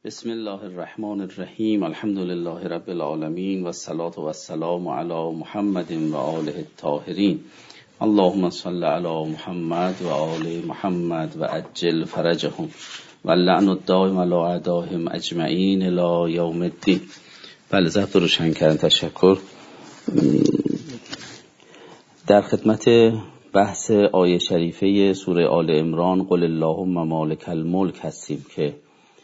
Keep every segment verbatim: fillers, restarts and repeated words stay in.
بسم الله الرحمن الرحیم. الحمد لله رب العالمین و الصلاة و السلام علی محمد و آله الطاهرین. اللهم صل علی محمد و آل محمد و عجل فرجهم و اللعن الدائم علی اعدائهم اجمعین الی یوم الدین. بله، ضبط روشن کردن. تشکر. در خدمت بحث آیه شریفه سوره آل عمران قل اللهم مالک الملک هستیم که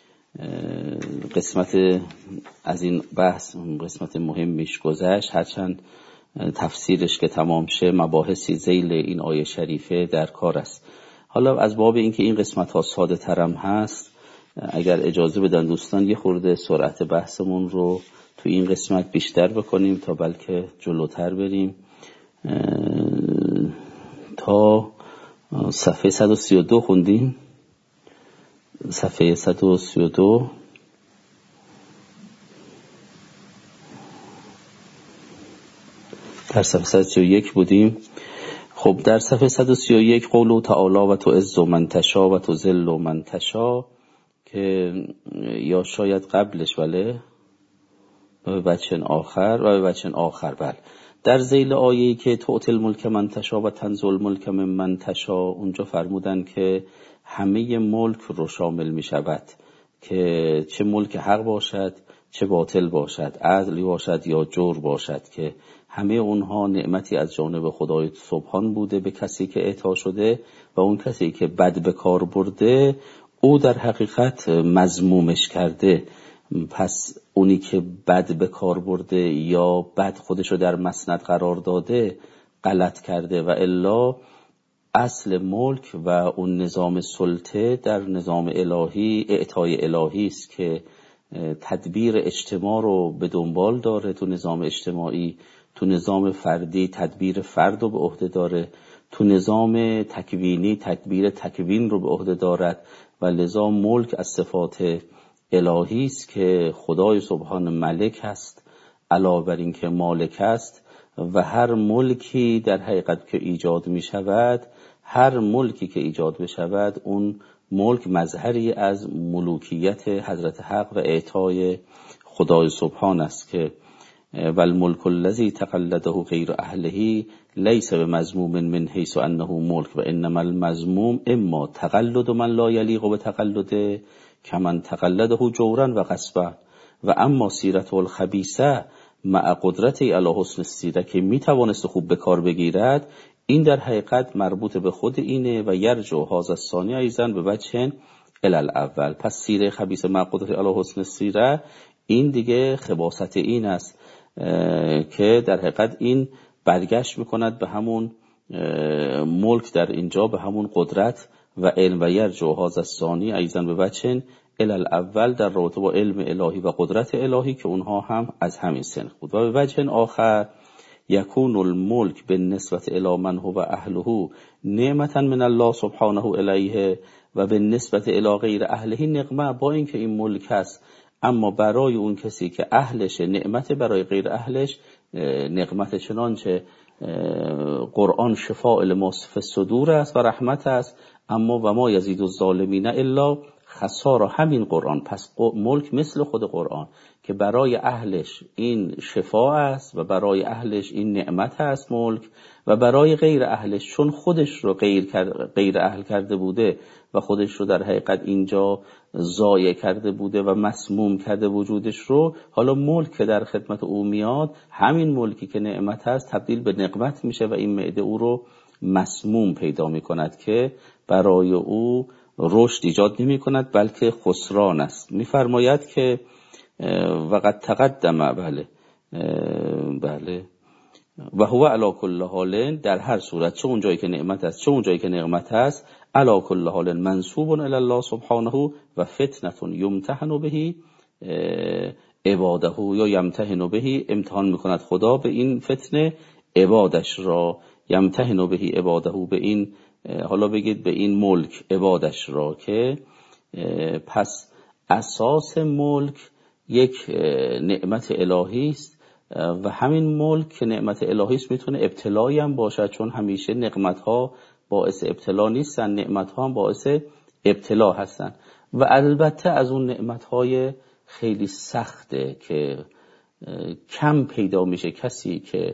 قسمت از این بحث قسمت مهمیش گذشت، هرچند تفسیرش که تمام شه مباحثی ذیل این آیه شریفه در کار است. حالا از باب اینکه این قسمت ها ساده ترم هست، اگر اجازه بدن دوستان یه خورده سرعت بحثمون رو تو این قسمت بیشتر بکنیم تا بلکه جلوتر بریم تا صفحه صد و سی و دو خوندیم. صفحه صد و سی و دو در صفحه صد و سی و یک بودیم. خب در صفحه صد و سی و یک قوله تعالی و تعز من تشاء و تذل من تشاء، که یا شاید قبلش ولی به وجه آخر و به وجه آخر بله در ذیل آیه‌ای که تعطی الملک من تشاء و تنزع الملک ممن تشاء، اونجا فرمودن که همه ملک رو شامل می شود، که چه ملک حق باشد چه باطل باشد، عدل باشد یا جور باشد، که همه اونها نعمتی از جانب خدای سبحان بوده به کسی که اعطا شده و اون کسی که بد به کار برده او در حقیقت مذمومش کرده. پس اونی که بد به کار برده یا بد خودشو در مسند قرار داده غلط کرده، و الا اصل ملک و اون نظام سلطه در نظام الهی اعطای الهی است که تدبیر اجتماع رو به دنبال داره. تو نظام اجتماعی، تو نظام فردی تدبیر فرد رو به عهده داره، تو نظام تکوینی تدبیر تکوین رو به عهده دارد، و لذا ملک از صفات الهی است که خدای سبحان ملک است علاوه بر این که مالک است، و هر ملکی در حقیقت که ایجاد می شود، هر ملکی که ایجاد بشود اون ملک مظهری از ملوکیت حضرت حق و اعطای خدای سبحان است که والملک الذی تقلده غیر اهله لیس بمذموم من حیث انه ملک و انما المذموم اما تقلد من لا یلیق بتقلده کمن تقلده جورا و غصبا و اما سیرته الخبیثه مع قدرتی علی حسن السیره، که میتوانست خوب به کار بگیرد، این در حقیقت مربوط به خود اینه و یرجع هذا الثانی ایضا به وجه الاول. پس سیره خبیثه مع قدرتی علی حسن السیره این دیگه خباثت این است که در حقیقت این برگشت میکند به همون ملک در اینجا، به همون قدرت و علم، و یرجع هذا الثانی ایضا به وجه الاول در رابطه با علم الهی و قدرت الهی که اونها هم از همین سنخ بود. و به وجه آخر یکون الملک بالنسبة الی من هو اهله نعمتا من الله سبحانه الیه و بالنسبة الی غیر اهله نقمه، با اینکه این ملک هست اما برای اون کسی که اهلشه نعمت، برای غیر اهلش نقمت. چنانچه قرآن شفاء لما فی الصدور است و رحمت است، اما و ما یزید الظالمین الا خسارا. همین قرآن، پس ملک مثل خود قرآن که برای اهلش این شفا است و برای اهلش این نعمت است ملک، و برای غیر اهلش چون خودش رو غیر, غیر اهل کرده بوده و خودش رو در حقیقت اینجا ضایع کرده بوده و مسموم کرده وجودش رو، حالا ملک که در خدمت او میاد، همین ملکی که نعمت است تبدیل به نقمت میشه و این معده او رو مسموم پیدا میکند که برای او رشد ایجاد نمی کند بلکه خسران است. میفرماید که وقد تقدم بله بله و هو علی کل حال، در هر صورت، چه اون جایی که نعمت است چه اون جایی که نعمت است، علی کل حال منسوب الی الله سبحانه و فتنه یمتحن به عباده، یا یمتحن به امتحان میکند خدا به این فتنه عبادش را، یمتحن به عباده به این، حالا بگید به این ملک عبادش را، که پس اساس ملک یک نعمت الهی است و همین ملک که نعمت الهی است میتونه ابتلایی هم باشد، چون همیشه نعمت ها باعث ابتلا نیستن، نعمت ها هم باعث ابتلا هستن. و البته از اون نعمتهای خیلی سخته که کم پیدا میشه کسی که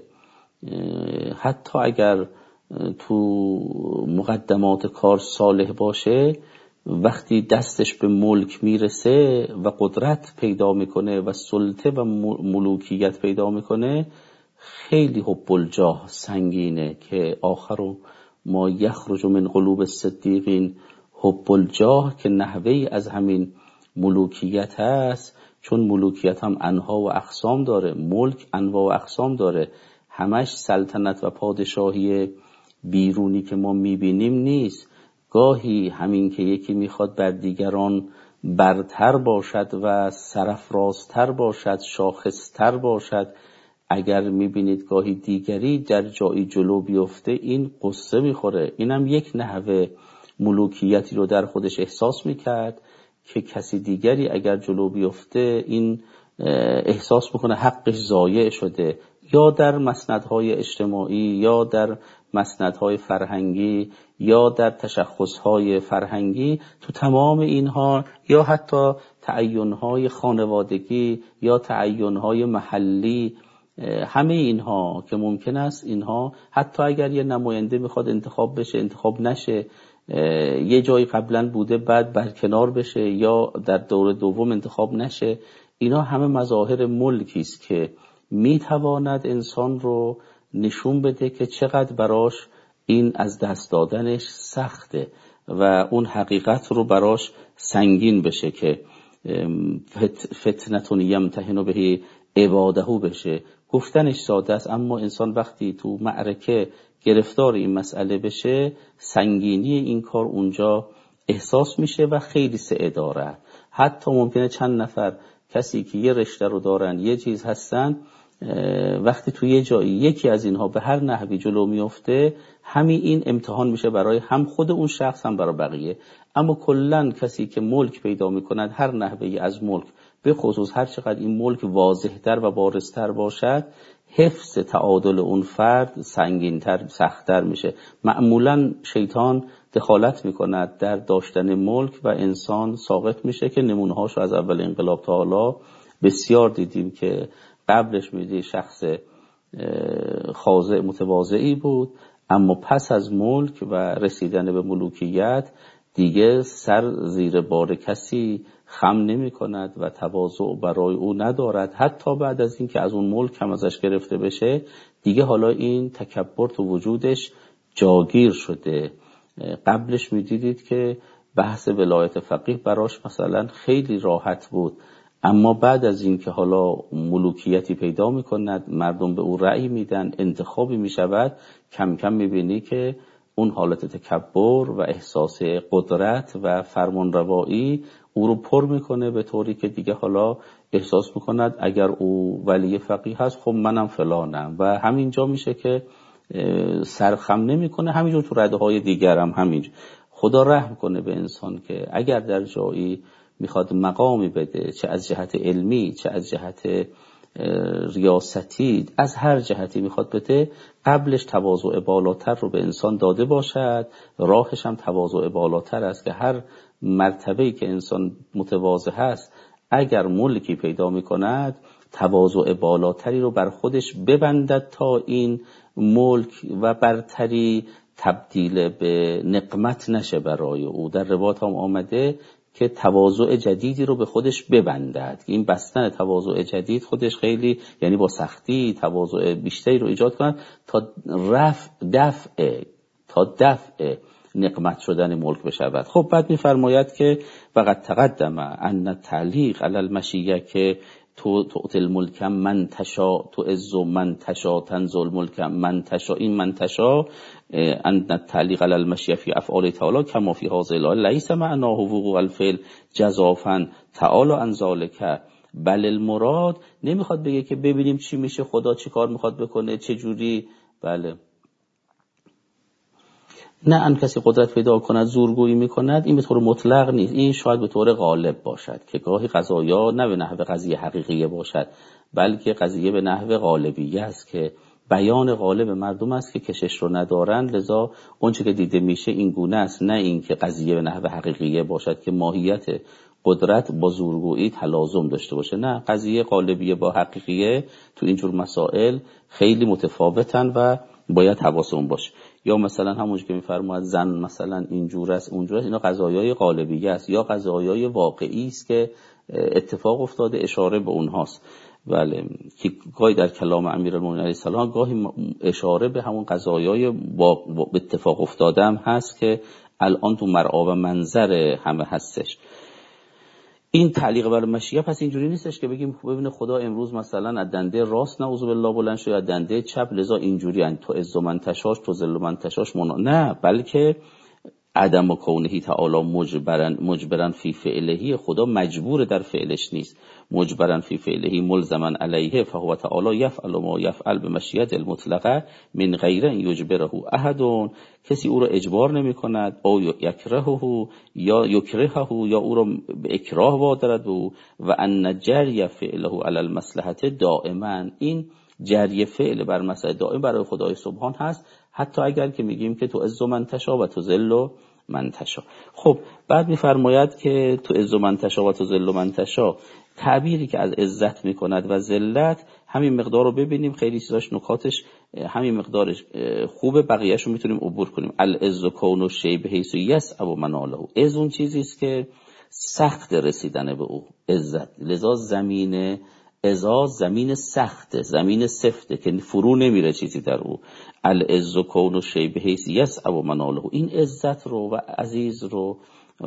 حتی اگر تو مقدمات کار صالح باشه، وقتی دستش به ملک میرسه و قدرت پیدا میکنه و سلطه و ملوکیت پیدا میکنه، خیلی حب الجاه سنگینه که آخر ما یخرج من قلوب الصدیقین حب الجاه، که نحوهی از همین ملوکیت هست. چون ملوکیت هم انواع و اقسام داره، ملک انواع و اقسام داره، همش سلطنت و پادشاهی بیرونی که ما میبینیم نیست. گاهی همین که یکی میخواد بر دیگران برتر باشد و سرافرازتر باشد، شاخصتر باشد، اگر میبینید گاهی دیگری در جایی جلو بیفته، این قصه میخوره. اینم یک نحوه ملوکیتی رو در خودش احساس میکرد که کسی دیگری اگر جلو بیفته این احساس میکنه حقش ضایع شده، یا در مسندهای اجتماعی یا در مسندهای فرهنگی یا در تشخصهای فرهنگی، تو تمام اینها، یا حتی تعینهای خانوادگی یا تعینهای محلی، همه اینها که ممکن است اینها حتی اگر یه نماینده میخواد انتخاب بشه انتخاب نشه، یه جایی قبلا بوده بعد برکنار بشه یا در دور دوم انتخاب نشه، اینا همه مظاهر ملکی است که میتواند انسان رو نشون بده که چقدر براش این از دست دادنش سخته و اون حقیقت رو براش سنگین بشه که فتنتون یمتحن به عباده بشه. گفتنش ساده است، اما انسان وقتی تو معرکه گرفتار این مسئله بشه، سنگینی این کار اونجا احساس میشه و خیلی سعی داره. حتی ممکنه چند نفر کسی که یه رشته رو دارن، یه چیز هستن، وقتی تو یه جایی یکی از اینها به هر نحوی جلو میفته، همین این امتحان میشه برای هم خود اون شخص هم برای بقیه. اما کلن کسی که ملک پیدا میکند، هر نحوی از ملک، به خصوص هر چقدر این ملک واضح‌تر و بارزتر باشد، حفظ تعادل اون فرد سنگین‌تر، سخت‌تر میشه. معمولاً شیطان دخالت میکند در داشتن ملک و انسان ساقط میشه، که نمونه‌هاش از اول انقلاب تا حالا بسیار دیدیم که قبلش میدی شخص خاضع متواضعی بود، اما پس از ملک و رسیدن به ملوکیت دیگه سر زیر بار کسی خم نمی کند و تواضع برای او ندارد. حتی بعد از این که از اون ملک هم ازش گرفته بشه، دیگه حالا این تکبر تو وجودش جاگیر شده. قبلش می دیدید که بحث ولایت فقیه براش مثلا خیلی راحت بود، اما بعد از این که حالا ملوکیتی پیدا می کند، مردم به او رأی میدن، انتخابی می شود، کم کم می بینی که اون حالت تکبر و احساس قدرت و فرمانروایی او رو پر میکنه، به طوری که دیگه حالا احساس میکند اگر او ولی فقیه هست، خب منم فلانم، و همینجا میشه که سرخم نمیکنه. همینجور تو رده های دیگر هم همینجور. خدا رحم کنه به انسان که اگر در جایی میخواد مقامی بده، چه از جهت علمی چه از جهت ریاستی، از هر جهتی میخواد بده، قبلش تواضع بالاتر رو به انسان داده باشد. راهش هم تواضع بالاتر است که هر مرتبه‌ای که انسان متواضع هست، اگر ملکی پیدا میکند، تواضع بالاتری رو بر خودش ببندد تا این ملک و برتری تبدیل به نقمت نشه برای او. در روایات هم آمده که تواضع جدیدی رو به خودش ببندد. این بستن تواضع جدید خودش خیلی، یعنی با سختی تواضع بیشتری رو ایجاد کند تا رفع دفع تا دفع نقمت شدن ملک بشود. خب بعد می‌فرماید که وقد تقدم ان التعلیق علی المشیه که تو تعطی الملک من تشا، تو عز من تشا، تنزل الملک من تشا. این من تشا ان التعلیق علی المشیه فی افعال تعالی کما فی هذا الايه لیس معناه وقوع الفعل جزافا تعالی عن ذلک، بل المراد، نمیخواد بگه که ببینیم چی میشه، خدا چی کار میخواد بکنه، چه جوری. بله، نه ان کسی قدرت پیدا کند زورگویی میکند، این به طور مطلق نیست. این شاید به طور غالب باشد که گاهی قضایا نه به نحو قضیه حقیقیه باشد، بلکه قضیه به نحو غالبیه است که بیان غالب مردم است که کشش رو ندارند، لذا اونچه که دیده میشه این گونه است، نه این که قضیه به نحو حقیقیه باشد که ماهیت قدرت با زورگویی تلازم داشته باشه. نه، قضیه غالبیه با حقیقیه تو اینجور مسائل خیلی متفاوتن و باید حواسمون باشه. یا مثلا همونجوری که میفرماید زن مثلا اینجور است اونجور است، اینا قضایای غالبیه است یا قضایای واقعی است که اتفاق افتاده، اشاره به اونهاست. بله، که گاهی در کلام امیرالمومنین علیه السلام گاهی اشاره به همون قضایای با اتفاق افتاده هم هست که الان تو مرعا و منظر همه هستش. این تعلیق بر مشیه پس اینجوری نیستش که بگیم ببین خدا امروز مثلا از دنده راست نعوذ بالله بلند شد یا دنده چپ، لذا اینجوری ان تو عز من تشاش تو ذل من تشاش منا. نه، بلکه عدم و کونهی تعالی مجبرن مجبرن فی فعلهی، خدا مجبور در فعلش نیست، مجبرن فی فعلهی ملزمن علیه، فهو تعالی یفعل ما یفعل بمشیت المطلقه من غیر ان یجبره احد، کسی او را اجبار نمی کند، او یکرهه یا یکرهه یا او را به اکراه وادارد او، و ان جری فعله علی المصلحه دائما، این جری فعل بر مصلحت دائم برای خدای سبحان هست، حتی اگر که میگیم که تو عز من تشا و تو ذل من تشا. خب بعد میفرماید که تو عز من تشا و تو ذل من تشا، تعبیری که از عزت میکند و ذلت، همین مقدار رو ببینیم، خیلی چیزاش نکاتش همین مقدارش خوبه، بقیه‌اش رو میتونیم عبور کنیم. العز کون الشیء بحیث یسع مناله، عز اون چیزی است که سخت رسیدن به او، عزت لذا زمین عزا زمین سخته، زمین سفته که فرو نمیره چیزی در او. العز کون الشیء بحیث یسع مناله، این عزت رو و عزیز رو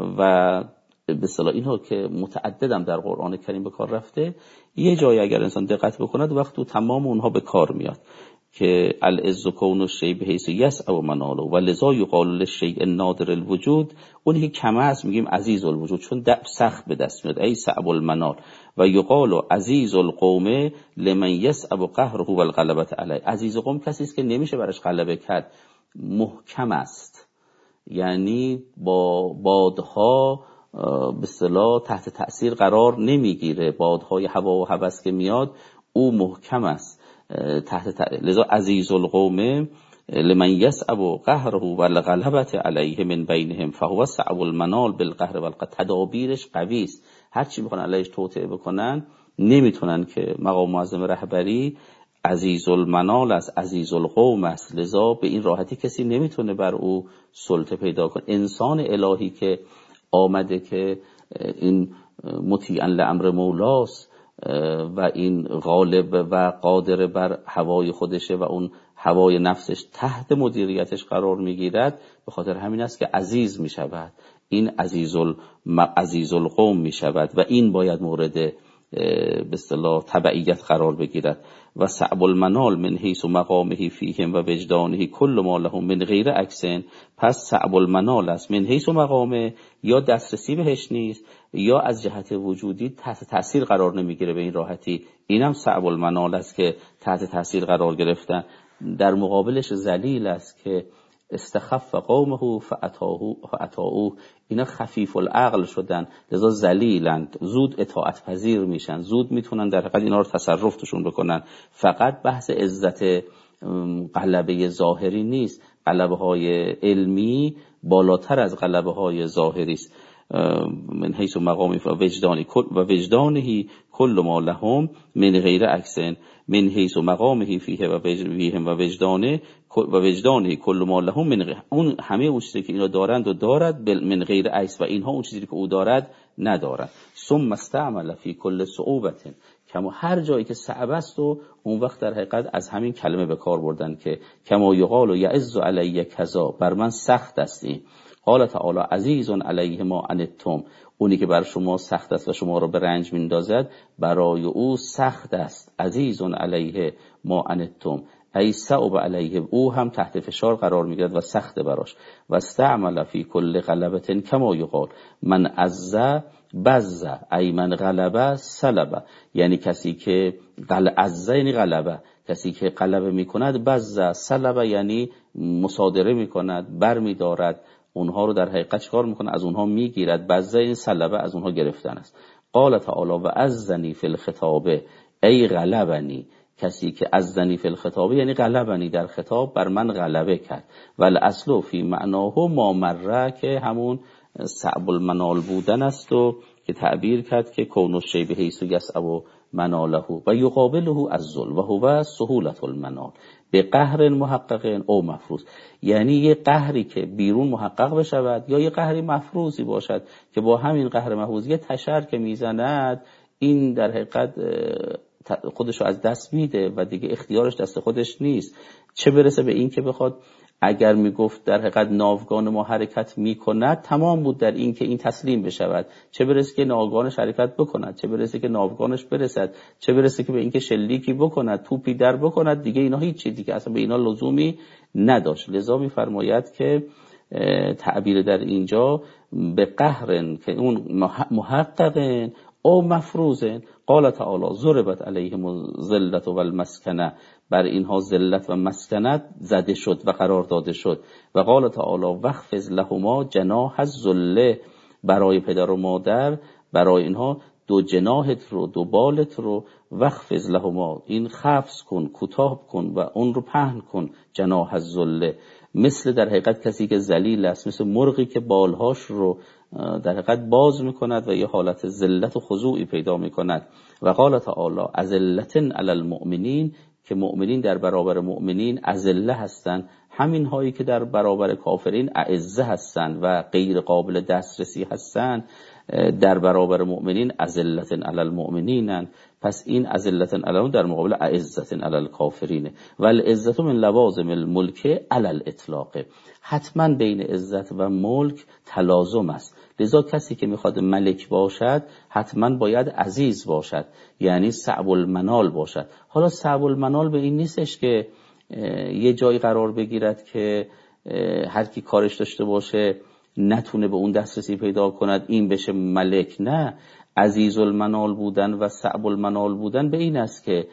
و به اصطلاح اینها که متعددم در قرآن کریم به کار رفته، یه جایی اگر انسان دقت بکند وقت تو تمام اونها به کار میاد که العز کون الشیء بحیث یسع مناله و لذا یقال للشیء النادر الوجود، اونی که کم است میگیم عزیز الوجود چون سخت به دست میاد، ای صعب المنال، و یقال عزیز القوم لمن یصعب قهره و الغلبه علیه، عزیز قوم کسی است که نمیشه برش غلبه کرد، محکم است، یعنی با بادها به اصطلاح تحت تأثیر قرار نمیگیره، بادهای هوا و هوس که میاد او محکم است تحت تأثیر، لذا عزیز القوم لمن یصعب قهره و الغلبه علیه من بینهم فهو صعب المنال بالقهر والقهر، تدابیرش قوی است، هر چی میخوان علیهش توطئه بکنن نمیتونن، که مقام معظم رهبری عزیز المنال است، عزیز القوم است، لذا به این راحتی کسی نمیتونه بر او سلطه پیدا کنه. انسان الهی که آمده که این مطیعا لامر مولاست و این غالب و قادر بر هوای خودشه و اون هوای نفسش تحت مدیریتش قرار میگیرد، به خاطر همین است که عزیز میشود، این عزیز الم... عزیز القوم میشود و این باید مورد به اصطلاح تبعیت قرار بگیرد. و صعب المنال من حیث مقامه فیهم و وجدانه کل ما لهم من غیر عکسن، پس صعب المنال است من حیث مقامه، یا دسترسی بهش نیست یا از جهت وجودی تحت تأثیر قرار نمیگیره به این راحتی، اینم صعب المنال است که تحت تأثیر قرار گرفتن. در مقابلش ذلیل است که استخف قومه فاتاؤه، اینا خفیف العقل شدن لذا ذلیلند، زود اطاعت پذیر میشن، زود میتونن در حقیقت اینا رو تصرف توشون بکنن. فقط بحث عزت غلبه ظاهری نیست، غلبه های علمی بالاتر از غلبه های ظاهری است. من حیث مقامی و وجدانی و وجدانهی کل ما لهم من غیر عکسن، من حیث مقامه فیه و فیهم و وجدانه و وجدانه کل ما لهم من غیر، اون همه اون چیزی که اینا دارند و دارد من غیر عکس، و اینها اون چیزی که او دارد ندارد. ثم استعمل فی کل صعوبت، کما هر جایی که صعب است و اون وقت در حقیقت از همین کلمه به کار بردن که کما یقال یعز علی کذا، بر من سخت استی. قال تعالی عزیز علیه ما عنتم، اونی که بر شما سخت است و شما را به رنج میندازد برای او سخت است. عزیز علیه ما عنتم ای صعب علیه، او هم تحت فشار قرار میگیرد و سخت براش. و استعمل فی کل غلبه کما یقال من عز بز ای من غلبه سلبه، یعنی کسی که غل عز یعنی غلبه، کسی که غلبه میکند، بز سلبه یعنی مصادره میکند، بر میدارد اونها رو، در حقیقت چیکار میکنه؟ از اونها میگیرد. بزه این سلبه از اونها گرفتن است. قال تعالی و عزنی فی الخطابه ای غلبنی، کسی که عزنی فی الخطاب یعنی غلبنی در خطاب بر من غلبه کرد. ول اصل فی معناه ما مره که همون صعب المنال بودن است و که تعبیر کرد که کون الشیء بحیث یصعب مناله و یقابله الذل و هو سهولة المنال به قهر محقق او مفروض، یعنی یه قهری که بیرون محقق بشود یا یه قهری مفروضی باشد که با همین قهر مفروض یه تشر که میزند این در حقیقت خودش رو از دست میده و دیگه اختیارش دست خودش نیست. چه برسه به این که بخواد اگر میگفت در حقیقت ناوگان ما حرکت میکند تمام بود در این که این تسلیم بشود، چه برسه که ناوگانش حرکت بکند، چه برسه که ناوگانش برسد، چه برسه که به این که شلیکی بکند، توپی در بکند، دیگه اینا هیچ دیگه اصلا به اینا لزومی نداشت. لذا میفرماید که تعبیر در اینجا به قهرن که اون محققن او مفروضن. قال تعالی ضربت علیهم الذلة والمسکنه، بر اینها ذلت و مسکنت زده شد و قرار داده شد. و قال تعالی واخفض لهما جناح الذل، برای پدر و مادر برای اینها دو جناحت رو دو بالت رو واخفض لهما، این خفض کن کوتاه کن و اون رو پهن کن. جناح الذل مثل در حقیقت کسی که ذلیل است، مثل مرغی که بالهاش رو در حقیقت باز میکند و یه حالت ذلت و خضوعی پیدا میکند. و قال تعالی اذلة علی المؤمنین، که مؤمنین در برابر مؤمنین اذله هستند، همین هایی که در برابر کافرین اعزه هستند و غیر قابل دسترسی هستند در برابر مؤمنین اذلة علی المؤمنین. پس این اذلة علی در مقابل اعزة علی الکافرین. و العزة من لوازم الملک علی الاطلاق، حتما بین عزت و ملک تلازم است. لذا کسی که میخواد ملک باشد حتما باید عزیز باشد، یعنی صعب المنال باشد. حالا صعب المنال به این نیستش که یه جایی قرار بگیرد که هر کی کارش داشته باشه نتونه به اون دسترسی پیدا کند این بشه ملک. نه، عزیز المنال بودن و صعب المنال بودن به این است که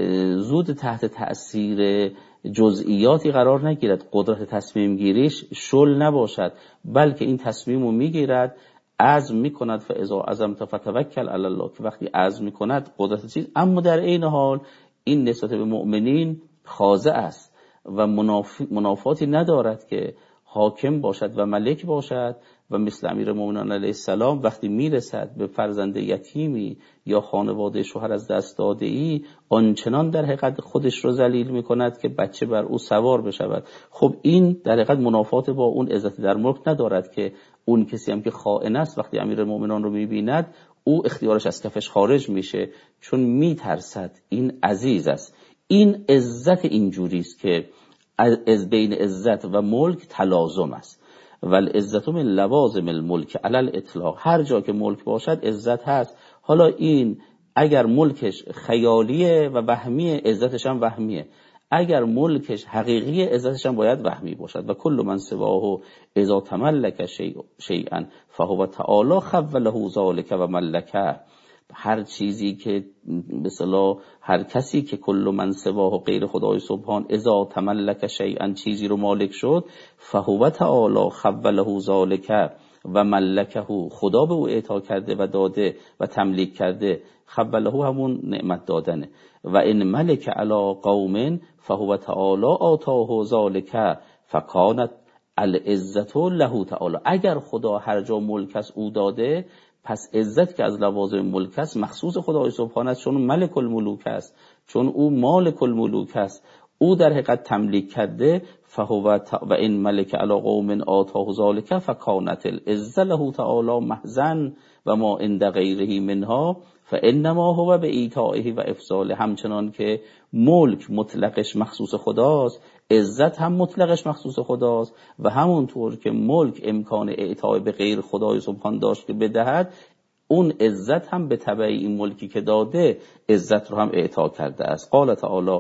زود تحت تأثیر جزئیاتی قرار نگیرد، قدرت تصمیم گیریش شل نباشد، بلکه این تصمیم رو میگیرد، عزم میکند. فاذا عزمت فتوکل علی الله، که وقتی عزم میکند قدرت چیز. اما در این حال این نسبت به مؤمنین خاضع است و منافاتی ندارد که حاکم باشد و ملک باشد و مثل امیرالمومنین علیه السلام وقتی میرسد به فرزند یتیمی یا خانواده شوهر از دست داده ای آنچنان در حقیقت خودش رو ذلیل میکند که بچه بر او سوار بشود. خب این در حقیقت منافات با اون عزت در ملک ندارد که اون کسی هم که خائن است وقتی امیرالمومنین رو میبیند او اختیارش از کفش خارج میشه، چون میترسد این عزیز است. این عزت اینجوری است که از بین عزت و ملک تلازم است. ول عزت من لوازم الملک علی الاطلاق، هر جا که ملک باشد عزت هست. حالا این اگر ملکش خیالیه و وهمیه عزتش هم وهمیه، اگر ملکش حقیقیه عزتش هم باید وهمی باشد. و کل من سواه اذا تملک شیئا فهو تعالی خوله ذلک و ملکه، هر چیزی که به اصطلاح هر کسی که کل من سواه و غیر خدای سبحان اذا تملک شیئا چیزی رو مالک شد، فهو تعالی خوله ذلک و ملکه، خدا به او اعطا کرده و داده و تملیک کرده. خوله همون نعمت دادنه. و ان ملک علی قوم فهو تعالی آتاه ذلک فکانت العزة له تعالی، اگر خدا هر جا ملک است او داده، پس عزت که از لوازم ملک است مخصوص خدای سبحان است، چون ملک الملوک است، چون او مالک الملوک است، او در حقیقت تملیک کرده. فهو و این ملک علی قوم آتاه ذلک فکانت العزة له تعالی محزن و ما عند غیره منها فانما هو به ایتائه و افضاله. همچنان که ملک مطلقش مخصوص خداست، عزت هم مطلقش مخصوص خداست، و همونطور که ملک امکان اعطای به غیر خدای سبحان داشت که بدهد، اون عزت هم به تبع این ملکی که داده عزت رو هم اعطا کرده است. قال تعالی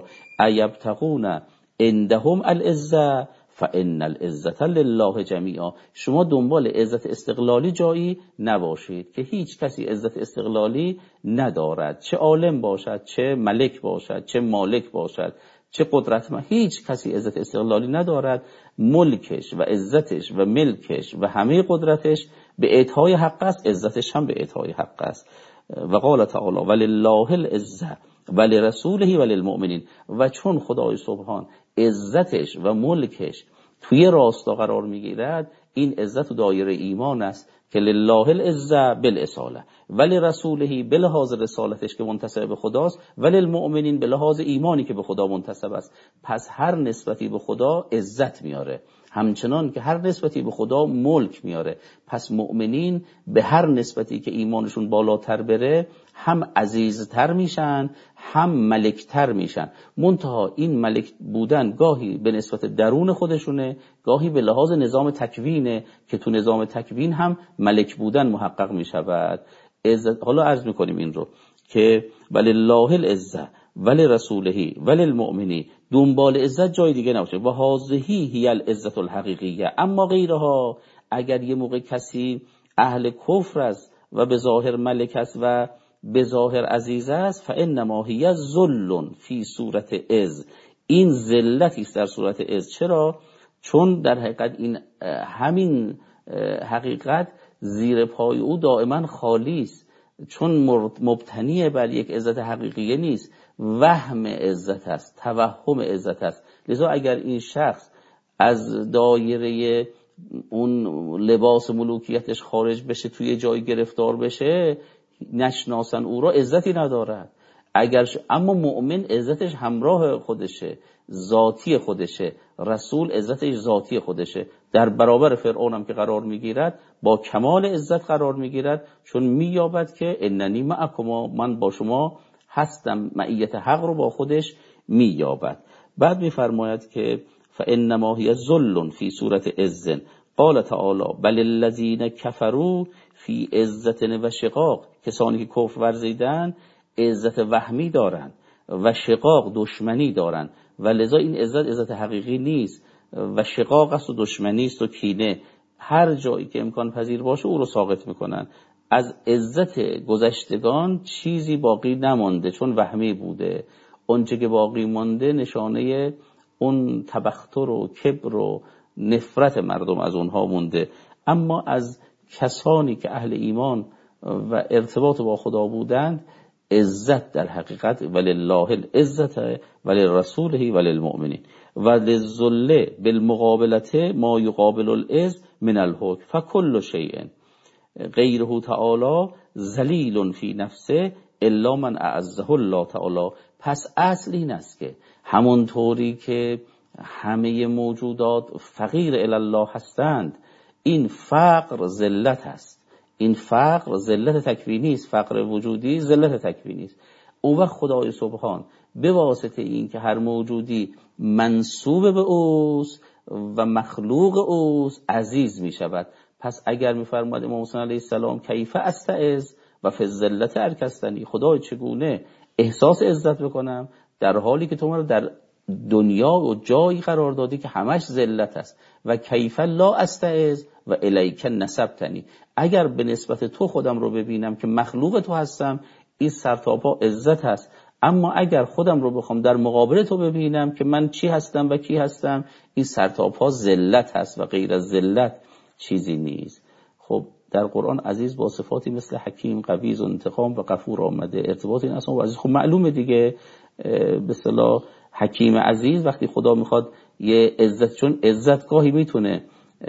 ایبتغون عندهم العزة فان العزة لله جمیعا، شما دنبال عزت استقلالی جایی نباشید که هیچ کسی عزت استقلالی ندارد، چه عالم باشد، چه ملک باشد، چه مالک باشد، چه قدرتمند، هیچ کسی عزت استقلالی ندارد. ملکش و عزتش و ملکش و همه قدرتش به اعطای حق است، عزتش هم به اعطای حق است. و قال تعالی ولله العزة ولی رسوله ولی المؤمنین. و چون خدای سبحان عزتش و ملکش توی راستا قرار میگیرد، این عزت و دایره ایمان است که لله العزه بالاصاله ولی رسوله به لحاظ رسالتش که منتسب به خداست، ولی المؤمنین به لحاظ ایمانی که به خدا منتسب است. پس هر نسبتی به خدا عزت میاره، همچنان که هر نسبتی به خدا ملک میاره. پس مؤمنین به هر نسبتی که ایمانشون بالاتر بره هم عزیزتر میشن هم ملکتر میشن. منتها این ملک بودن گاهی به نسبت درون خودشونه، گاهی به لحاظ نظام تکوینه که تو نظام تکوین هم ملک بودن محقق میشود. حالا عرض میکنیم این رو که ولی الله العزه ولی رسوله ولی المؤمنی، دنبال عزت جای دیگه نباشه. و هذه هی العزت الحقیقیه. اما غیرها، اگر یه موقع کسی اهل کفر است و به ظاهر ملک است و به ظاهر عزیز است، فانما هی ذل فی صورت عز، این ذلتی است در صورت عز. چرا؟ چون در حقیقت این همین حقیقت زیر پای او دائما خالی است، چون مبتنی بر یک عزت حقیقیه نیست، وهم عزت است، توهم عزت است. لذا اگر این شخص از دایره اون لباس ملوکیتش خارج بشه، توی جای گرفتار بشه، نشناسن او را، عزتی ندارد. اگر ش... اما مؤمن عزتش همراه خودشه، ذاتی خودشه. رسول عزتش ذاتی خودشه. در برابر فرعون هم که قرار میگیرد با کمال عزت قرار میگیرد، چون مییابد که اننی معکما، من با شما هستم. معیت حق رو با خودش مییابد. بعد میفرماید که فانما هی ذل فی صورت عز. قال تعالی بل الذین کفروا فی عزت و شقاق، کسانی که کفر ورزیدن عزت وهمی دارن و شقاق دشمنی دارن، و لذا این عزت عزت حقیقی نیست و شقاق است و دشمنی است و کینه. هر جایی که امکان پذیر باشه او رو ساقط میکنن. از عزت گذشتگان چیزی باقی نمانده، چون وهمی بوده. اونچه که باقی مانده نشانه اون تبختر و کبر و نفرت مردم از اونها مونده. اما از کسانی که اهل ایمان و ارتباط با خدا بودند، عزت در حقیقت ولله العزت ولی رسوله ولی المؤمنین و للذل بالمقابلت ما یقابل العز من الحکم فکل شیء غیره تعالی ذلیل فی نفسه الا من اعزه الله تعالی. پس اصل این است که همونطوری که همه موجودات فقیر الی الله هستند، این فقر ذلت است. این فقر ذلت تکوینی است، فقر وجودی ذلت تکوینی است. اون وقت خدای سبحان به واسطه این که هر موجودی منسوب به اوست و مخلوق اوست عزیز می شود. پس اگر می فرماید امام حسین علیه السلام کیف استعز و فی الذلت ارکستنی، خدای چگونه احساس عزت بکنم در حالی که تو من در دنیا و جایی قرار دادی که همش ذلت است. و کیف لا استعز و الیک نسبتنی، اگر به نسبت تو خودم رو ببینم که مخلوق تو هستم، این سرتاپا عزت هست. اما اگر خودم رو بخوام در مقابل تو ببینم که من چی هستم و کی هستم، این سرتاپا ذلت هست و غیر از ذلت چیزی نیست. خب در قرآن عزیز با صفاتی مثل حکیم، قوی، ذو انتقام و غفور آمده. ارتباط این اسما با عزیز خب معلومه دیگه. به اصطلاح حکیم عزیز وقتی خدا میخواد یه عزت، چون عزت گاهی میتونه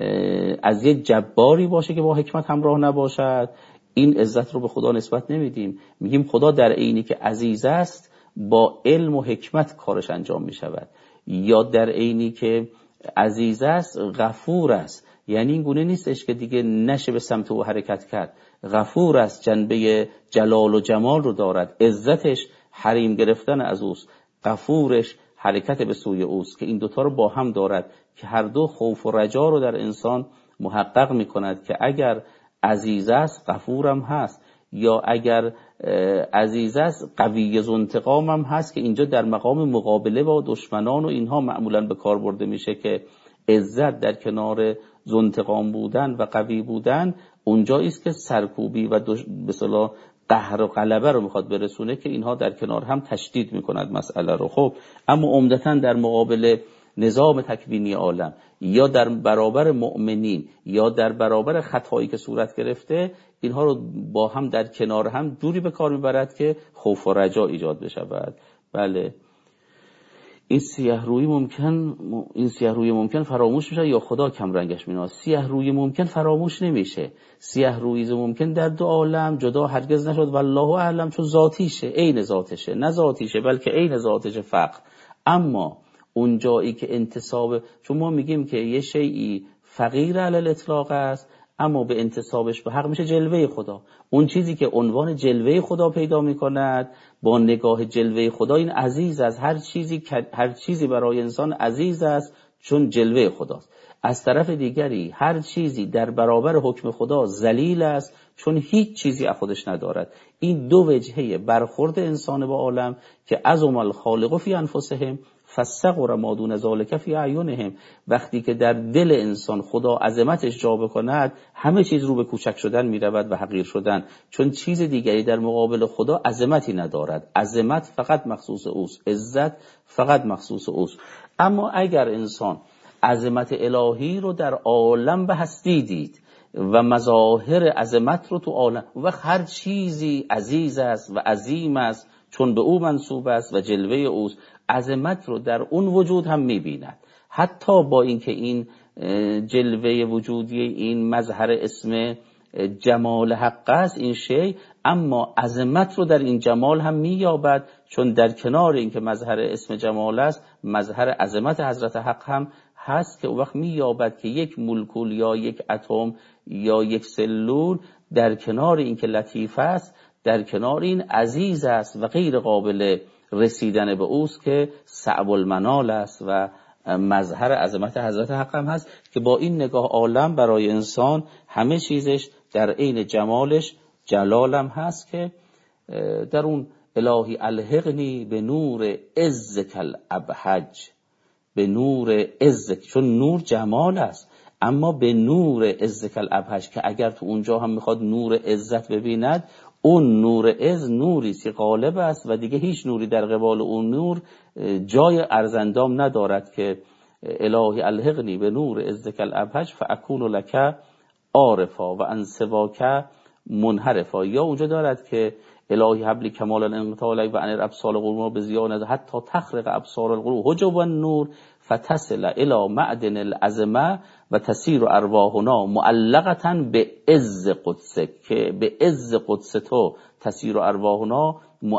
از یه جباری باشه که با حکمت همراه نباشد، این عزت رو به خدا نسبت نمیدیم. میگیم خدا در عینی که عزیز است با علم و حکمت کارش انجام میشود، یا در عینی که عزیز است غفور است. یعنی این گونه نیستش که دیگه نشه به سمت او حرکت کرد. غفور است، جنبه جلال و جمال رو دارد. عزتش حریم گرفتن از اوست، غفورش حرکت به سوی اوست، که این دوتا رو با هم دارد که هر دو خوف و رجا رو در انسان محقق می کند که اگر عزیز است غفورم هست، یا اگر عزیز است قوی ذو انتقام هم هست، که اینجا در مقام مقابله با دشمنان و اینها معمولا به کار برده میشه که عزت در کنار ذو انتقام بودن و قوی بودن اونجایی است که سرکوبی و به اصطلاح قهر و غلبه رو میخواد برسونه، که اینها در کنار هم تشدید میکند مسئله رو. خب اما عمدتاً در مقابل نظام تکوینی عالم یا در برابر مؤمنین یا در برابر خطایی که صورت گرفته، اینها رو با هم در کنار هم جوری به کار میبرد که خوف و رجا ایجاد بشود. بله این سیاه روی ممکن این سیاه روی ممکن فراموش میشه یا خدا کم رنگش میناست. سیاه روی ممکن فراموش نمیشه. سیاه روی ممکن در دو عالم جدا هرگز نشد والله اعلم، چون ذاتیشه، عین ذاتشه، نه ذاتیشه بلکه عین ذاتشه فقط. اما اون جایی که انتساب، چون ما میگیم که یه شیئی فقیر علی الاطلاق است اما به انتسابش به حق میشه جلوه خدا. اون چیزی که عنوان جلوه خدا پیدا میکند با نگاه جلوه خدا این عزیز است. هر چیزی هر چیزی برای انسان عزیز است چون جلوه خداست. از طرف دیگری هر چیزی در برابر حکم خدا ذلیل است چون هیچ چیزی از خودش ندارد. این دو وجهه برخورد انسان با عالم که عظم الخالق فی انفسهم فصغر ما دون ذلک فی اعینهم، وقتی که در دل انسان خدا عظمتش جا بکند همه چیز رو به کوچک شدن میرود و حقیر شدن، چون چیز دیگری در مقابل خدا عظمتی ندارد. عظمت فقط مخصوص اوست، عزت فقط مخصوص اوست. اما اگر انسان عظمت الهی رو در عالم به هستی دید و مظاهر عظمت رو تو عالم، و هر چیزی عزیز است و عظیم است چون به او منسوب است و جلوه اوست، عظمت رو در اون وجود هم می‌بیند. حتی با اینکه این جلوه وجودی این مظهر اسم جمال حق است این شی، اما عظمت رو در این جمال هم می‌یابد، چون در کنار اینکه مظهر اسم جمال است مظهر عظمت حضرت حق هم هست که اون وقت می‌یابد که یک مولکول یا یک اتم یا یک سلول در کنار اینکه لطیف است در کنار این عزیز است و غیر قابل رسیدن به اوست که صعب المنال است و مظهر عظمت حضرت حق هم هست، که با این نگاه عالم برای انسان همه چیزش در عین جمالش جلالم هست که در اون الهی الحقنی به نور عزک الابهج، به نور عزک، چون نور جمال است اما به نور عزک الابهج، که اگر تو اونجا هم میخواد نور عزت ببیند اون نور عز نوری است که غالب است و دیگه هیچ نوری در قبال اون نور جای ارزندام ندارد که الهی الحقنی به نور عزک الابهج فاکون لک عارفا و عن سواک منحرفا. یا اونجا دارد که الهی حبلی کمال الانقطاع و عن الابصار قلوب بزیان حتی تخرق ابصار القلوب حجب النور فتصل الى معدن العظمه و تسیر ارواحنا معلقه به عز قدسک، که به عز قدس تو تسیر ارواحنا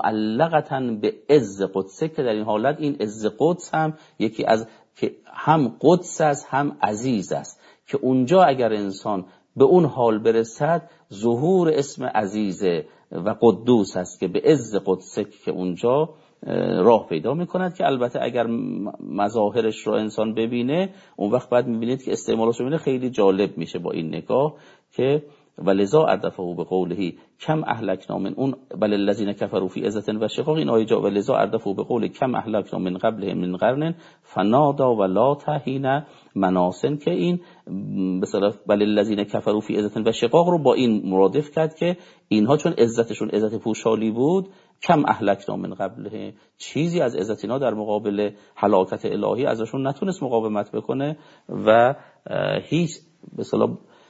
معلقه به عز قدسک، که در این حالت این عز قدس هم یکی از که هم قدس است هم عزیز است، که اونجا اگر انسان به اون حال برسد ظهور اسم عزیز و قدوس است که به عز قدسک که اونجا راه پیدا میکند، که البته اگر مظاهرش رو انسان ببینه اون وقت بعد میبینید که استعمالش رو ببینه خیلی جالب میشه با این نگاه که ولذا اردفه به قوله کم اهلکنا من اون بل الذین کفروا فی عزة و شقاق، این آیه جا ولذا اردفه به قول کم اهلکنا من قبلهم من قرن فنادا ولا تهین مناسن، که این به اصطلاح بل الذین کفروا فی عزة و شقاق رو با این مرادف کرد که اینها چون عزتشون عزت پوشالی بود کم اهلکنا من قبله، چیزی از عزت اینا در مقابل هلاکت الهی ازشون نتونست مقاومت بکنه و هیچ به اصطلاح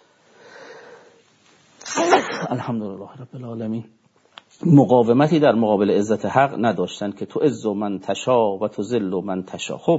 الحمدلله رب العالمین مقاومتی در مقابل عزت حق نداشتن که تو عز من تشا و تو ذل من تشا. خب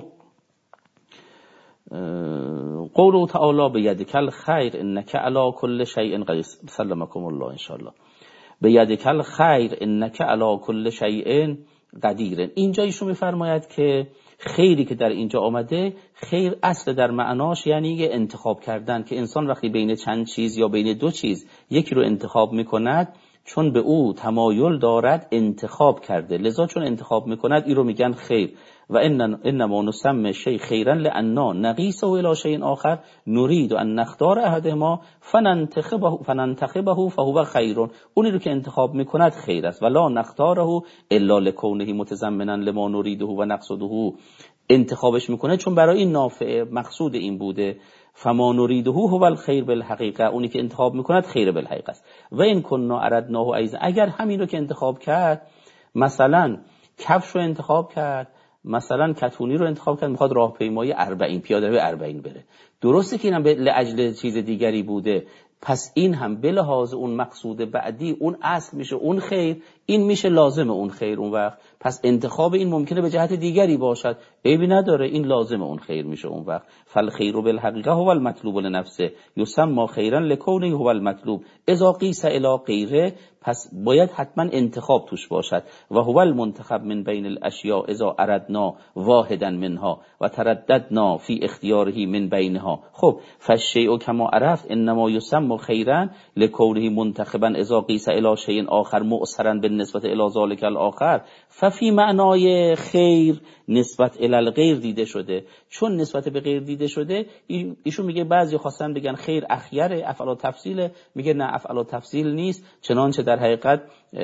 قوله تعالی بیدک الخیر انک علی کل شیء قدیر، سلمکم الله ان شاء الله، بیدک الخیر انک علی کل شیء قدیر. اینجا ایشون میفرماید که خیری که در اینجا آمده، خیر اصل در معناش یعنی یه انتخاب کردن، که انسان وقتی بین چند چیز یا بین دو چیز یکی رو انتخاب میکند چون به او تمایل دارد انتخاب کرده، لذا چون انتخاب میکند این رو میگن خیر. و انما نسمي شيء خيرا لأننا نقيسه الى شيء آخر نريد ان نختار احدهما فننتخبه فننتخبه فهو خير، اونی رو که انتخاب میکند خیر است، ولا نختاره الا لكونه متضمنا لما نريده و نقصده، انتخابش میکنه چون برای این نافع مقصود این بوده. فما نريده هو الخير بالحقیقه، اونی که انتخاب میکند خیر بالحقیقه است. و این كنا اردناه ایضا، اگر همین رو که انتخاب کرد مثلا کفش رو انتخاب کرد مثلا کتونی رو انتخاب کرد میخواد راهپیمایی اربعین پیاده روی اربعین بره، درسته که اینم به لاجل چیز دیگری بوده، پس این هم به لحاظ اون مقصود بعدی اون اصل میشه اون خیر، این میشه لازم اون خیر اون وقت، پس انتخاب این ممکنه به جهت دیگری باشد، عیبی نداره، این لازم اون خیر میشه اون وقت. فالخیر بالحقیقه هو المطلوب لنفسه یسمى خیرا لکونه هو المطلوب اذا قیس الی غیره، پس باید حتما انتخاب توش باشد. و هو المنتخب من بین الاشیاء اذا اردنا واحدا منها و ترددنا فی اختیاره من بینها. خب فالشیء کما عرفت انما یسمى خیرا لکونه منتخبا اذا قیس الی شیء آخر مؤثرا بالنسبه الی ذلک الاخر، ففی معنای خیر نسبت الی الغیر دیده شده. چون نسبت به غیر دیده شده، ایشون میگه بعضی خواستن بگن خیر اخیره افعال تفضیل، میگه نه افعال تفضیل نیست، چنانچه در حقیقت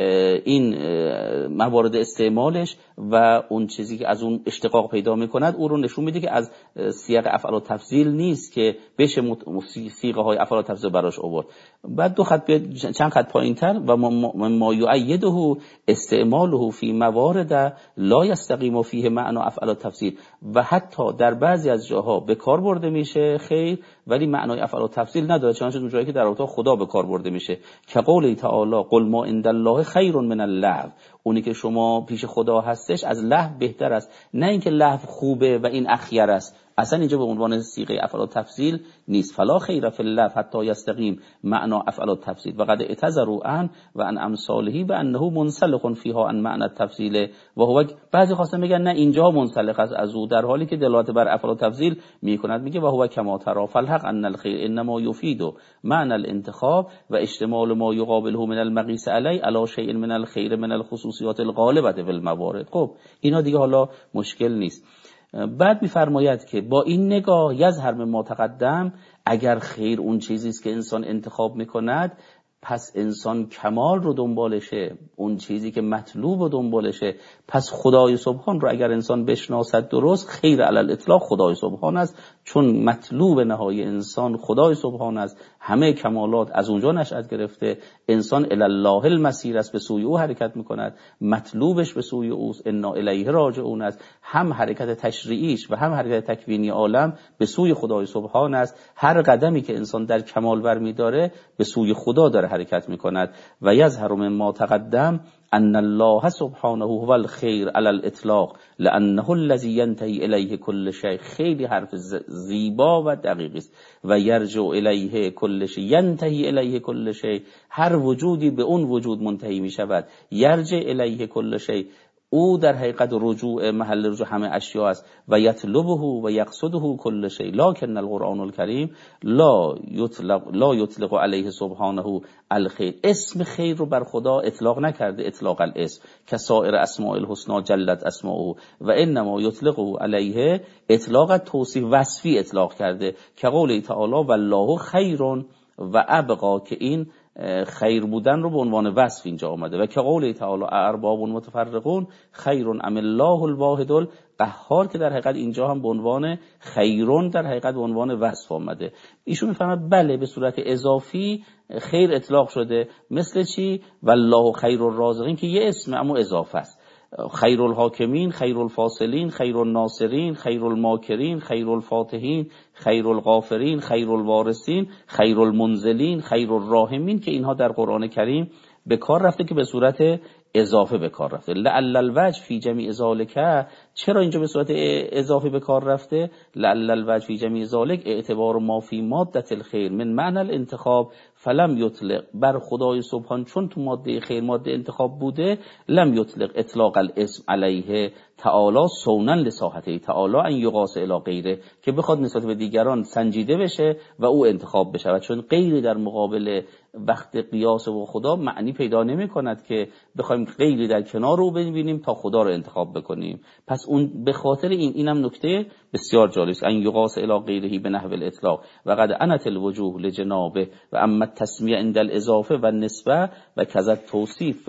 این موارد استعمالش و اون چیزی که از اون اشتقاق پیدا میکند او رو نشون میده که از سیاق افعال تفضیل نیست که بشه سیغه های افعال تفضیل براش آورد. بعد دو خط چند خط پایینتر و ما یؤیده استعماله فی موارد لا یستقیم فیه معنی افعال تفضیل، و حتی در بعضی از جاها به کار برده میشه خیر ولی معنای افعال تفضیل نداره، چنانچه اون جایی که در رابطه خدا به کار برده میشه که قول تعالی قل ما عند الله خیر من اللهو، اونی که شما پیش خدا هستش از لهو بهتر است، نه اینکه لهو خوبه و این اخیر است، اصلا اینجا به عنوان صيغه افعال تفضیل نیست. فلا خیر فی اللهو حتی یستقیم معنی افعال تفضیل و قد اعتذروا عن و عن امثاله بانه منسلخ فیها عن معنی التفضیل و هو، بعضی خواستن میگن نه اینجا منسلخ است از او، در حالی که دلالت بر افعال تفضیل میکند. میگه و هو کما ترى فالحق ان الخیر انما یفید معنی الانتخاب و اشتمال ما یقابله من المقیس علی علی شیء من الخیر من الخصوصیات الغالبه فی الموارد. خب اینا دیگه حالا مشکل نیست. بعد میفرماید که با این نگاه یظهر من ما تقدم، اگر خیر اون چیزی است که انسان انتخاب میکند، پس انسان کمال رو دنبالشه، اون چیزی که مطلوب رو دنبالشه، پس خدای سبحان رو اگر انسان بشناسد درست، خیر علی الاطلاق خدای سبحان است، چون مطلوب نهایی انسان خدای سبحان است، همه کمالات از اونجا نشأت گرفته، انسان الی الله المسیر است، به سوی او حرکت میکند، مطلوبش به سوی اوست، انا الیه راجعون است، هم حرکت تشریعیش و هم حرکت تکوینی عالم به سوی خدای سبحان است، هر قدمی که انسان در کمال برمی‌داره به سوی خدا داره حرکت میکند. و یظهر من ما تقدم ان الله سبحانه هو الخیر علی الاطلاق لانه الذی ینتهی الیه کل شیء. خیلی حرف زیبا و دقیق است. و یرجع الیه کل شیء ینتهی الیه کل شیء، هر وجودی به اون وجود منتهی می شود. یرجع الیه کل شیء، او در حقیقت رجوع محل رجوع همه اشیاء است. و یطلبه و یقصده کل شیء لکن القرآن الکریم لا یطلق لا یطلق علیه سبحانه الخیر. اسم خیر رو بر خدا اطلاق نکرده اطلاق الاسم که سایر اسماء الحسنا جلت اسماءه، و انما یطلقه علیه اطلاق توصیف وصفی اطلاق کرده که قول تعالی والله خیر و ابقا، که این خیر بودن رو به عنوان وصف اینجا آمده. و که قول تعالی ارباب متفرقون خیر ام الله الواحد القهار، که در حقیقت اینجا هم به عنوان خیرون در حقیقت به عنوان وصف آمده. ایشون میفهمد بله به صورت اضافی خیر اطلاق شده، مثل چی؟ والله خیر الرازقین که یه اسم اما اضافه است. خیر الحاکمین، خیر الفاصلین، خیر الناصرین، خیر الماکرین، خیر الفاتحین، خیر الغافرین، خیر الوارثین، خیر المنزلین، خیر الراحمین، که اینها در قرآن کریم به کار رفته که به صورت اضافه به کار رفته. لعل الوجه فی جمیع ذالک، چرا اینجا به صورت اضافه به کار رفته؟ لعل الوجه فی جمیع ذالک اعتبار ما فی ماده الخیر من معنی الانتخاب فلم یطلق، بر خدای سبحان چون تو ماده خیر ماده انتخاب بوده، لم یطلق اطلاق الاسم علیه تعالی سونا لصاحته تعالی ان یقاس الی غیره، که بخواد نسبت به دیگران سنجیده بشه و او انتخاب بشه، و چون غیری در مقابل وقت قیاس و خدا معنی پیدا نمی کند که بخوایم غیری در کنار رو ببینیم تا خدا رو انتخاب بکنیم. پس اون به خاطر این اینم نکته بسیار جالب است، ان یقاس الی غیره به نحو الاطلاق و قد انت الوجوه لجنابه و اما التسمیه عند الاضافه و النسبه و کذا توصیف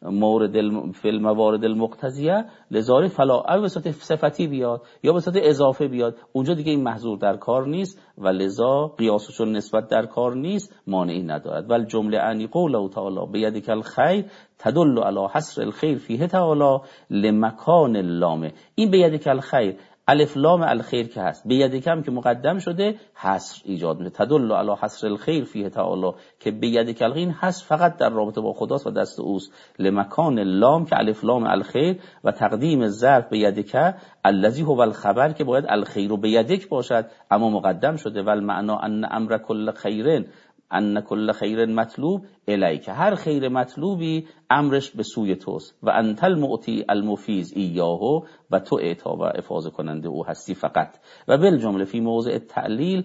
مورد الم... فی الموارد المقتضیه لذالک فلا، او به صورت صفتی بیاد یا به صورت اضافه بیاد، اونجا دیگه این محظور در کار نیست و لذا قیاسشون نسبت در کار نیست، مانعی ندارد. ول جمله انی قوله تعالی بیدک الخیر تدل علی حصر الخیر فیه تعالی لمکان اللام. این بیدک الخیر، الف لام الخیر که هست، بیدک هم که مقدم شده حصر ایجاد میشه، تدل علی حصر الخیر فیه تعالی، که بیدک الخیر این حصر فقط در رابطه با خداست و دست اوست. لمکان اللام که الف لام الخیر و تقدیم ظرف بیدک الذی هو الخبر که باید الخیر بیدک باشد اما مقدم شده. و المعنا ان امر کل خیرن ان کل خیر مطلوب الیک، هر خیر مطلوبی امرش به سوی توست. و انت المعطی المفیز ایاهو، و تو اعطا و افاضه کننده او هستی فقط. و بالجمله فی موضع التعلیل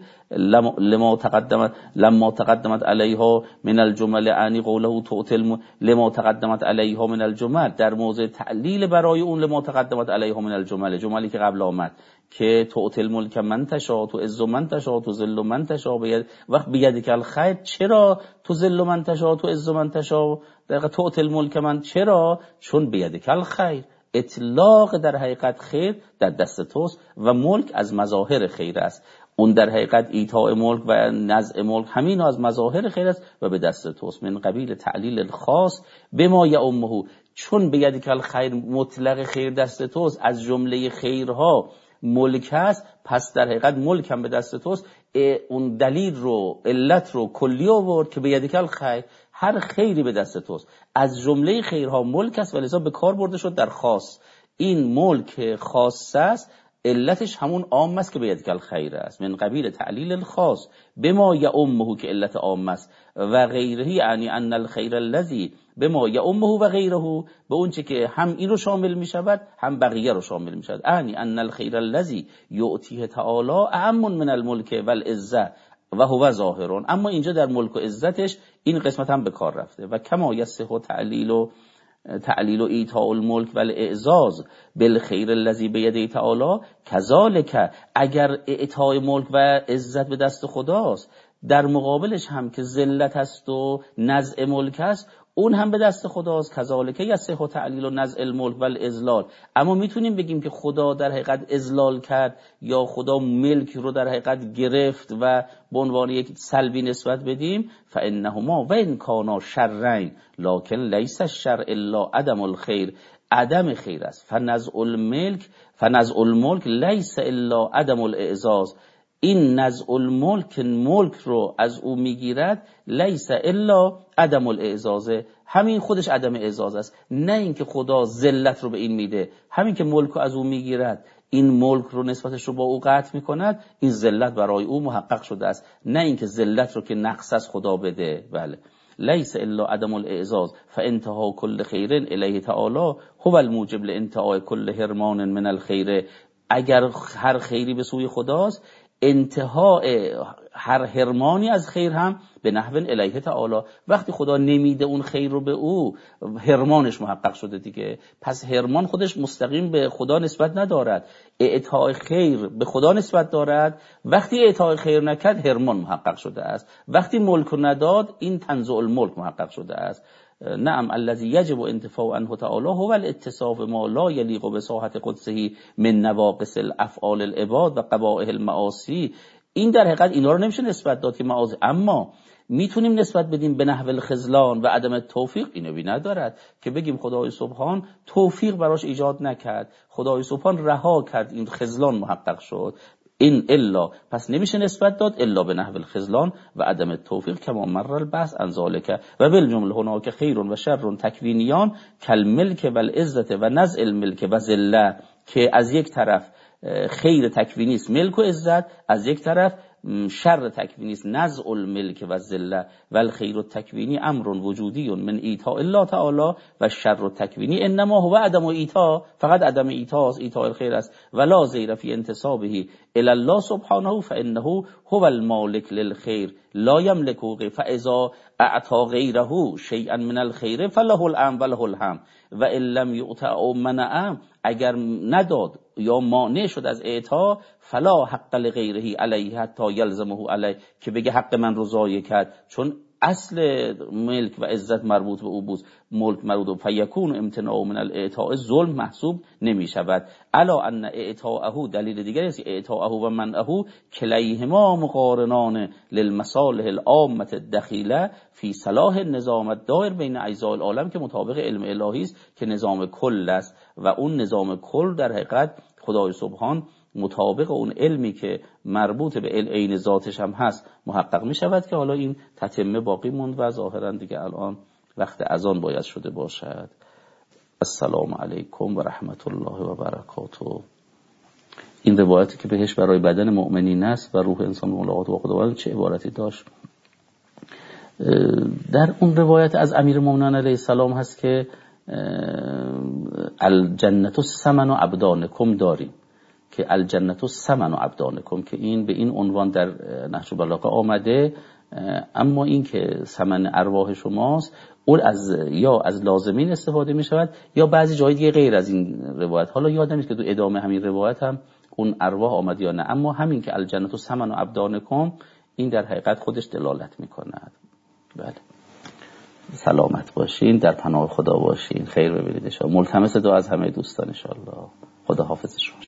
لما تقدمت لما تقدمت علیها من الجمل انی قوله تعطی الم... لما تقدمت علیها من الجمل، در موضع تعلیل برای اون لما تقدمت علیها من الجمل، جملی که قبل آمد که تعطی الملک من تشاء، تو عز من تشاء، تو ذل من تشاء، بید وقت بیدک الخیر، چرا تو ذل من تشاء تو عز من تشاء در تعطی الملک من، چرا؟ چون بیدک الخیر، اطلاق در حقیقت خیر در دست توست و ملک از مظاهر خیر است. اون در حقیقت ایتاء ملک و نزع ملک همین از مظاهر خیر است و به دست توست. من قبیل تعلیل الخاص بما یعمه، چون بیدک الخیر مطلق خیر دست توست، از جمله خیرها ملک است، پس در حقیقت ملک هم به دست توست. اون دلیل رو علت رو کلی آورد که بیدک الخیر، هر خیری به دست توست، از جمله خیرها ملک است و لذا به کار برده شد در خاص. این ملک خاص است، علتش همون عام است که بیدک الخیر است. من قبیل تعلیل الخاص بما یعمه که علت عام است، و غیره یعنی ان الخیر الذی بما یعمه و غیره، به اون چه که هم این رو شامل می شود هم بقیه رو شامل می شود. یعنی ان الخیر الذی یعطیه تعالی اعم من الملک والعزه و هو ظاهرون، اما اینجا در ملک و عزتش این قسمت هم به کار رفته. و کما یصح تعلیل و تعلیل و ایتاء الملک و الاعزاز بالخیر الذی بیده تعالی کذالک، اگر اعطای ملک و عزت به دست خداست، در مقابلش هم که ذلت است و نزع ملک است، اون هم به دست خداست. کذالک یصح تعلیل و نزع الملک و الاذلال. اما میتونیم بگیم که خدا در حقیقت اذلال کرد یا خدا ملک رو در حقیقت گرفت و به عنوان یک سلبی نسبت بدیم؟ فانهما و ان کانا شرین لکن لیس الشر الا عدم الخیر، عدم خیر است. فنزع الملک فنزع الملک لیس الا عدم الاعزاز، این نزع الملک ملک رو از او میگیرد، لیس الا عدم الاعزازه، همین خودش عدم اعزاز است. نه اینکه خدا ذلت رو به این میده، همین که ملک رو از او میگیرد، این ملک رو نسبتش رو با او قطع میکند، این ذلت برای او محقق شده است. نه اینکه ذلت رو که نقص از خدا بده. بله، لیس الا عدم الاعزاز فانتها کل خیر الیه تعالی هو الموجب لانتهای کل حرمان من الخیر. اگر هر خیری به سوی خداست، انتهای هر حرمانی از خیر هم به نحو الیه تعالی، وقتی خدا نمیده اون خیر رو به او، حرمانش محقق شده دیگه. پس حرمان خودش مستقیم به خدا نسبت ندارد، اعطای خیر به خدا نسبت دارد. وقتی اعطای خیر نکرد حرمان محقق شده است، وقتی ملک نداد این تنزع الملک محقق شده است. نعم الذی یجب انتفاع عنه تعالی هو الاتصاف ما لا یلیق بساحت قدسه من نواقص الافعال العباد و قبائح المعاصی. این در حقیقت اینا رو نمیشه نسبت داد که معاصی، اما میتونیم نسبت بدیم به نحو الخذلان و عدم توفیق. اینو بی ندارد که بگیم خدای سبحان توفیق براش ایجاد نکرد، خدای سبحان رها کرد، این خذلان محقق شد. این الا، پس نمیشه نسبت داد الا به نحو الخذلان و عدم التوفیق کما مر البحث عن ذلك. و بالجمله هناك خیر و شر تکوینیان کالملک و العزت و نزع الملک و ذله، که از یک طرف خیر تکوینی است ملک و عزت، از یک طرف شر تکوینی است نزع الملک و ذله. و الخیر التکوینی امر وجودی من ایتاء الله تعالی و شر التکوینی انما هو عدم ایتاء، فقط عدم ایتاء است، ایتاء الخیر است. ولا زیر فی انتسابه الی الله سبحانه فانه هو المالک للخیر لا یملکه، فاذا اعطى غیره شیئا من الخیر فله الامر وله الحمد و ان لم یعطى او منع، اگر نداد یا مانع شد از اعطا، فلا حق لغیره علیه حتی یلزمه علیه، که بگه حق من رو ضایع کرد، چون اصل ملک و عزت مربوط به او بود، ملک مربوط به فیکون امتناع من الاعطاء ظلم محسوب نمی شود. الا ان اعطاءه، دلیل دیگری است که اعطاءه و منعه کلیهما مقارنان للمصالح العامه الدخیله فی صلاح النظام الدائر بین اجزاء العالم، که مطابق علم الهی است که نظام کل است و اون نظام کل در حقیقت خدای سبحان مطابق اون علمی که مربوط به عین ذاتش هم هست محقق می شود، که حالا این تتمه باقی موند و ظاهرا دیگه الان وقت اذان باید شده باشد. السلام علیکم و رحمت الله و برکاته. این روایتی که بهش برای بدن مؤمنین است و روح انسان ملاقات با خداوند چه عبارتی داشت؟ در اون روایت از امیرالمومنین علیه السلام هست که الجنت الثمن و ابدانکم داریم، که الجنت الثمن و ابدانکم، که این به این عنوان در نهج البلاغه آمده، اما این که ثمن ارواح شماست اون از یا از لازمین استفاده می شود یا بعضی جای دیگه غیر از این روایت. حالا یادم نیست که تو ادامه همین روایت هم اون ارواح آمد یا نه، اما همین که الجنت الثمن و ابدانکم این در حقیقت خودش دلالت می کند. بله، سلامت باشین، در پناه خدا باشین، خیر ببینید ان شاء الله. ملتمس دعا از همه دوستان ان شاء الله. خدا حافظ شما.